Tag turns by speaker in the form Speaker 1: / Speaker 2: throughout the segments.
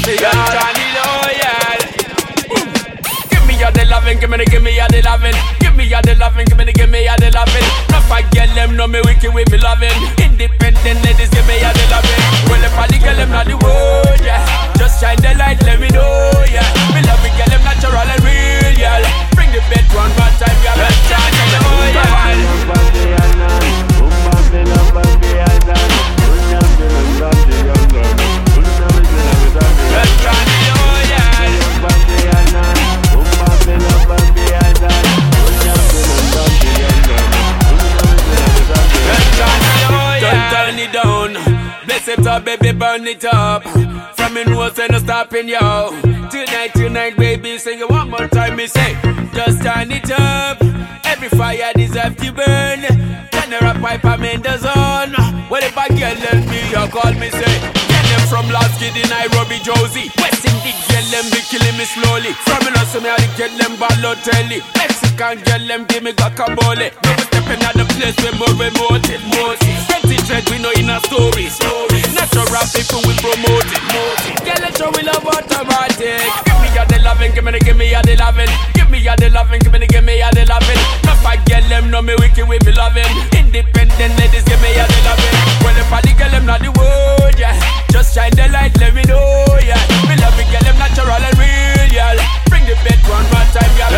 Speaker 1: for you. Johnny Loyal. Give me all the loving, give me all the loving. Give me all the loving, give me all the loving. Not forget them, know me wicked with me loving. Independent ladies, give me all the loving. Well, if I girl them not the word, yeah. Just shine the light, let me know, yeah. Me love it, girl them natural and real, yeah. Bring the bed one more time, yeah. Johnny Loyal. Turn it down, bless it up, baby, burn it up. From in nose and no stopping, yo. Tonight, baby, sing it one more time, me say. Just turn it up, every fire deserves to burn. General pipe, I'm in the zone. Well, if I get let me, you call me, say. Get them from last kid in Nairobi, Josie. West Indies, get them, be killing me slowly. From in us, I get them, Balotelli. Mexican, get them, give me guacamole. Never stepping out the place, we're more remote, we know in our stories. Natural people we promote it. Girl, let's show we love automatic. Give me all the loving, give me all the loving. Give me all the loving, give me all the loving. Not forget them, know me wicked with me loving. Independent ladies, give me all the loving. Well, if I the girl, them not the word, yeah. Just shine the light, let me know, yeah. Me love it, girl, them natural and real, yeah. Bring the bed one more time, yeah.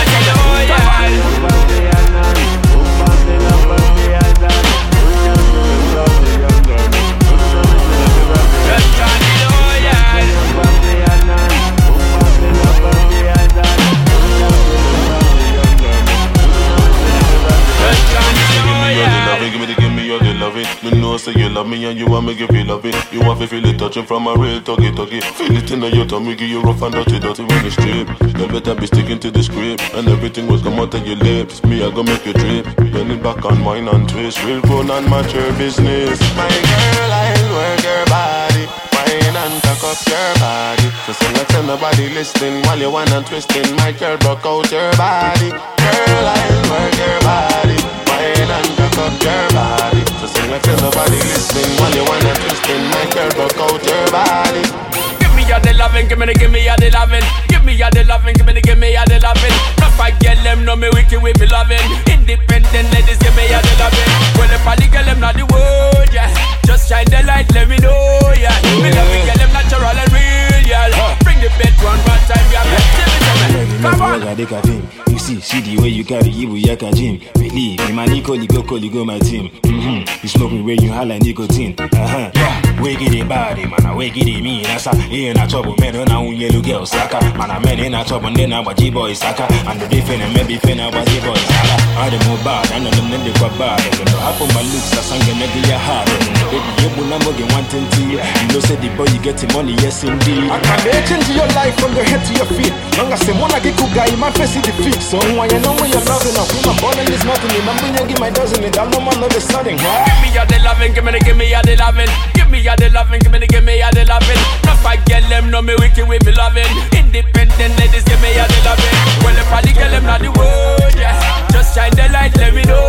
Speaker 2: Me know say you love me and you want me give you love it. You want to feel it touching from a real tuggy. Feel it in your tummy, give you rough and dirty when you strip. You better be sticking to the script, and everything was come out of your lips. Me, I go make you drip. Bend it back on wine and twist. Real grown and mature business. My girl, I'll work your body. Wine and tuck up your body. So sing it to nobody listening while you want and twisting. My girl, broke out your body. Girl, I'll work your body. Wine and tuck up your body. So sing it to nobody listening while you want and twisting. My girl, broke out your body.
Speaker 1: Give me all the loving, give me all the loving. Give me all the loving, give me all the loving. Not forget them, know me wicked with me loving. Independent ladies, give me all the loving. Well, if I the girl, them not the word, yeah. Just shine the light, let me know, yeah. Me love it, girl, them natural and real, yeah. Bring the bed one more time, yeah. Come on.
Speaker 3: You see the way you carry evil, you can gym. Believe me, my Nico, my team. You smoke me when you holla nicotine. Yeah, wake it body, man, I wake it me. That's a in a trouble, man, and I yellow girl, Saka. Man, I man in a trouble, and then I was G-boy, Saka. And the different and maybe fin, I was G-boy, Saka. I didn't move bad, and then they got bad. I put my looks, I sang a nigga, hard. Baby, you will not get 120. You know, say the boy, you get the money, yes, indeed. I can change your life from your head to your feet. Long as the one I get cool guy, my face is the feet. So when you know when you're loving, I feel my body is nothing. Remember, you give my dozen, and I know my love is nothing, huh?
Speaker 1: Give me all the loving, give me all the loving. Give me all the loving, give me all the loving. Not forget them, know me wicked with me loving. Independent ladies, give me all the loving. Well, if I the girl, them not the word, yeah. Just shine the light, let me know.